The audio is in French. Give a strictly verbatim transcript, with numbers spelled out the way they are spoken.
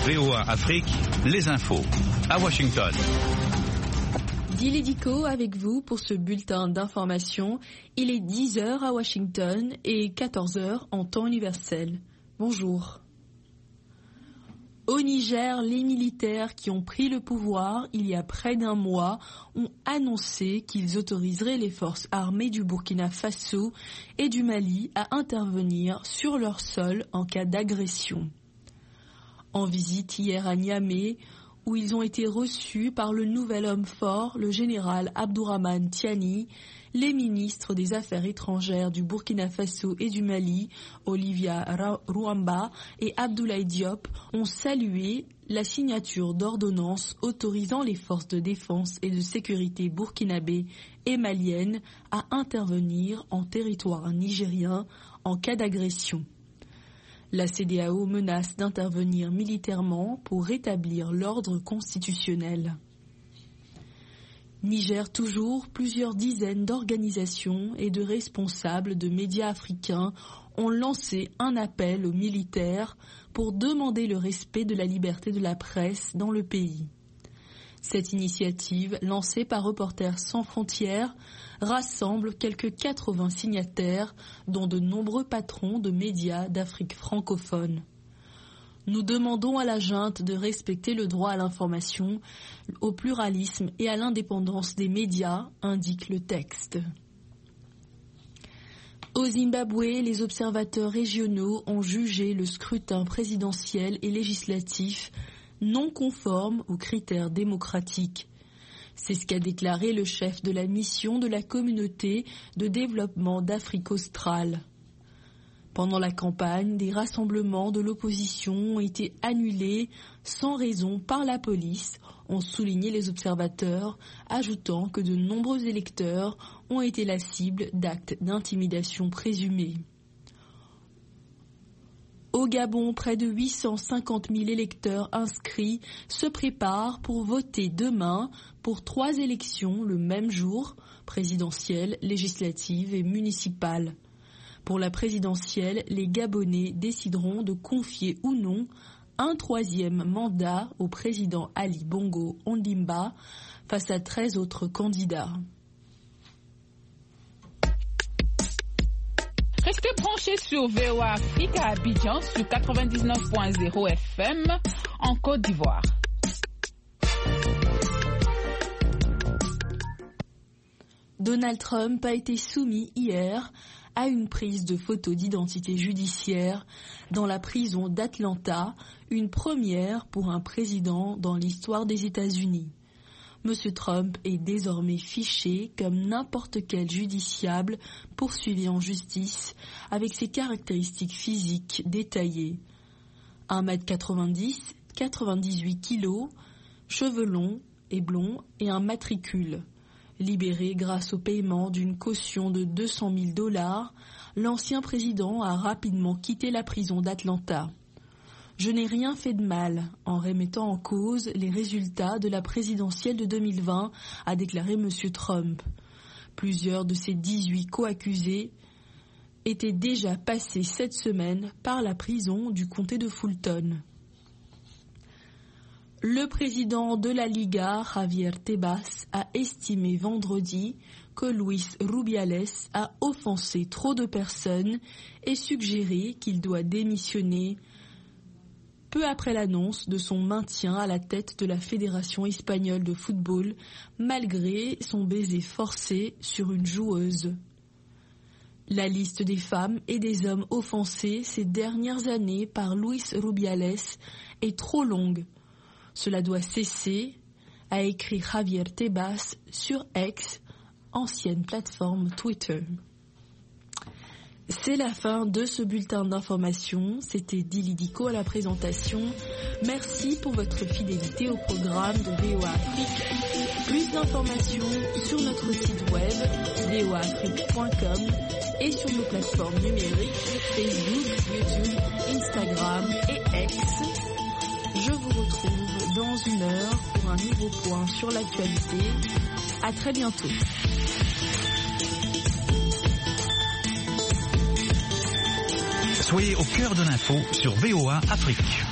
V O A Afrique, les infos. À Washington. Dili Diko avec vous pour ce bulletin d'information. Il est dix heures à Washington et quatorze heures en temps universel. Bonjour. Au Niger, les militaires qui ont pris le pouvoir il y a près d'un mois ont annoncé qu'ils autoriseraient les forces armées du Burkina Faso et du Mali à intervenir sur leur sol en cas d'agression. En visite hier à Niamey, où ils ont été reçus par le nouvel homme fort, le général Abdourahmane Tiani, les ministres des Affaires étrangères du Burkina Faso et du Mali, Olivia Rouamba et Abdoulaye Diop, ont salué la signature d'ordonnances autorisant les forces de défense et de sécurité burkinabées et maliennes à intervenir en territoire nigérien en cas d'agression. La C D A O menace d'intervenir militairement pour rétablir l'ordre constitutionnel. Niger toujours, plusieurs dizaines d'organisations et de responsables de médias africains ont lancé un appel aux militaires pour demander le respect de la liberté de la presse dans le pays. Cette initiative, lancée par Reporters sans frontières, rassemble quelques quatre-vingts signataires, dont de nombreux patrons de médias d'Afrique francophone. Nous demandons à la junte de respecter le droit à l'information, au pluralisme et à l'indépendance des médias, indique le texte. Au Zimbabwe, les observateurs régionaux ont jugé le scrutin présidentiel et législatif non conforme aux critères démocratiques. C'est ce qu'a déclaré le chef de la mission de la communauté de développement d'Afrique australe. Pendant la campagne, des rassemblements de l'opposition ont été annulés sans raison par la police, ont souligné les observateurs, ajoutant que de nombreux électeurs ont été la cible d'actes d'intimidation présumés. Au Gabon, près de huit cent cinquante mille électeurs inscrits se préparent pour voter demain pour trois élections le même jour, présidentielle, législative et municipale. Pour la présidentielle, les Gabonais décideront de confier ou non un troisième mandat au président Ali Bongo Ondimba face à treize autres candidats. Restez branchés sur V O A Afrique à Abidjan sur quatre-vingt-dix-neuf point zéro F M en Côte d'Ivoire. Donald Trump a été soumis hier à une prise de photo d'identité judiciaire dans la prison d'Atlanta, une première pour un président dans l'histoire des États-Unis. Monsieur Trump est désormais fiché comme n'importe quel justiciable poursuivi en justice avec ses caractéristiques physiques détaillées. un mètre quatre-vingt-dix, quatre-vingt-dix-huit kilos, cheveux longs et blonds et un matricule. Libéré grâce au paiement d'une caution de deux cent mille dollars, l'ancien président a rapidement quitté la prison d'Atlanta. Je n'ai rien fait de mal en remettant en cause les résultats de la présidentielle de deux mille vingt, a déclaré M. Trump. Plusieurs de ses dix-huit co-accusés étaient déjà passés cette semaine par la prison du comté de Fulton. Le président de la Liga, Javier Tebas, a estimé vendredi que Luis Rubiales a offensé trop de personnes et suggéré qu'il doit démissionner peu après l'annonce de son maintien à la tête de la Fédération espagnole de football, malgré son baiser forcé sur une joueuse. La liste des femmes et des hommes offensés ces dernières années par Luis Rubiales est trop longue. Cela doit cesser, a écrit Javier Tebas sur X, ancienne plateforme Twitter. C'est la fin de ce bulletin d'information. C'était Dili Diko à la présentation. Merci pour votre fidélité au programme de V O A Afrique. Plus d'informations sur notre site web v o a afrique point com et sur nos plateformes numériques Facebook, YouTube, Instagram et X. Je vous retrouve dans une heure pour un nouveau point sur l'actualité. À très bientôt. Soyez au cœur de l'info sur V O A Afrique.